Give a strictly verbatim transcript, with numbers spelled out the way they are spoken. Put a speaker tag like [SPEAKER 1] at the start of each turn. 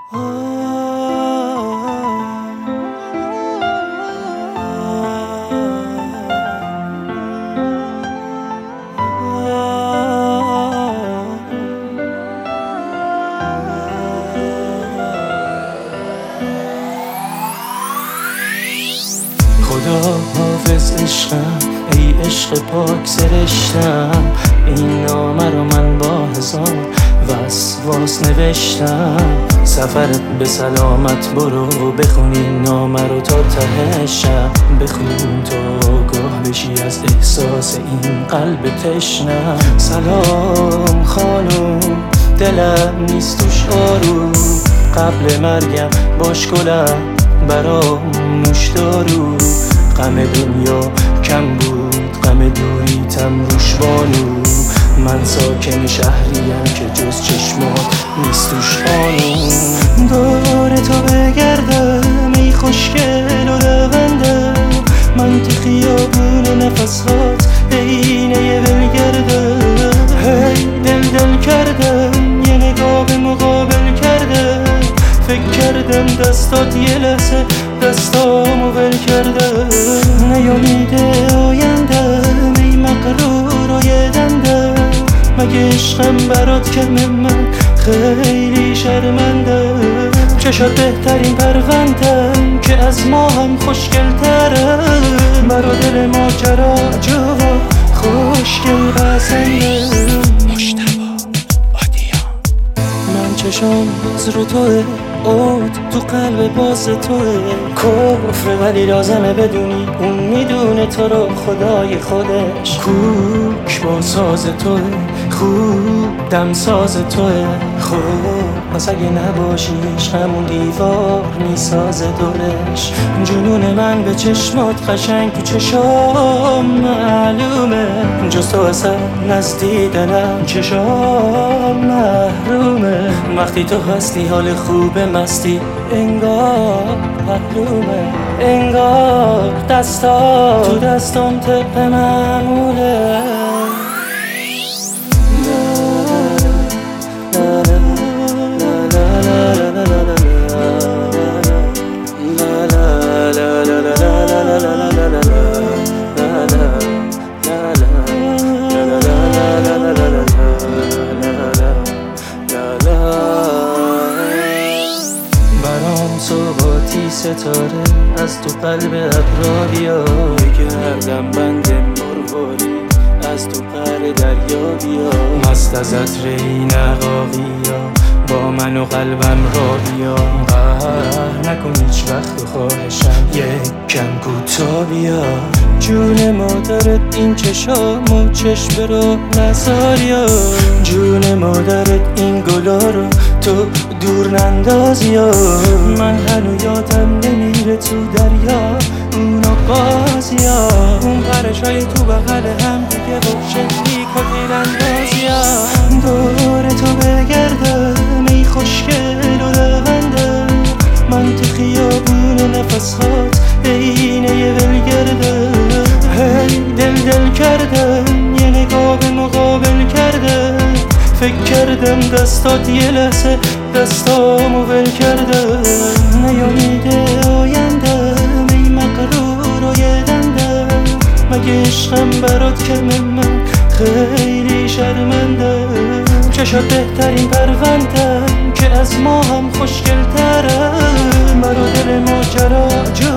[SPEAKER 1] خدا حافظ عشقم، ای عشق پاک سرشتم. این نامه رو من با هزار وسواس نوشتم. سفرت به سلامت، برو بخون این نامه رو تا ته شب. بخون تا آگاه بشی از احساس این قلب تشنم. سلام خانم، دلم نیست توش آروم. قبل مرگم باش گلم، برام نوش دارو. غم دنیا کم بود، غم دوریتم روش بانو. من ساکن شهریم که جز چشمات نیست توش خانوم. دور تو بگردم ای خوشگل و لونده، من تو خیابون نفسات عینه ولگرده. هی دل دل کردم، یه نگاه به مقابل کرده. فکر کردم دستات یه لحظه دستامو ول کرده. نیامیده آیندم ای مغرور و یه دنده، مگه عشقم برات کمه؟ من خیلی شرمنده. چشات بهترین پروندن که از ما هم خوشگل تره. مرا دل ماجرا جوا خوشگل قسنده. من چشام باز رو توه، اوت تو قلب باز توه. کفر ولی لازمه بدونی اون میدونه تو رو خدای خودش. کوک با ساز توه، خوب دم ساز توه. خب پس اگه نباشیش همون دیوار میسازه دورش. جنون من به چشمات قشنگ تو چشام معلومه. جز تو اصلا نزدیدنم چشام محرومه. وقتی تو هستی حال خوب مستی انگار محرومه. انگار دستا تو دستام طبق معموله. برام صبحاتی ستاره از تو قلب ابرا بیا. بگردم بند مرواری از تو قعر دریا بیا. مست از عطر این عقاقیا با من و قلبم را بیا. قهر نکن هیچ وقت خواهشم یک کم کوتا بیا. جون مادرت این چشام و چشم رو نزاریا. جون مادرت این گلا رو تو دور نندازیا. من هنو یادم نمیره تو دریا اونا بازیا. اون پرشای تو بغل هم دیگه باشه نیکا تیراندازیا. دور تو بگردم ای خوشگل و لونده، من تو خیابون نفسات عینه ولگرده. هی دل دل کردم، یه نگاه به مقابل کرده. فکر کردم دستات یه لحظه دستامو ول کرده. نیامیده آیندم ای مغرور و یه دنده، مگه عشقم برات کمه؟ من خیلی شرمنده. چشات بهترین پروندن که از ما هم خوشگل تره. مرا دل ماجرا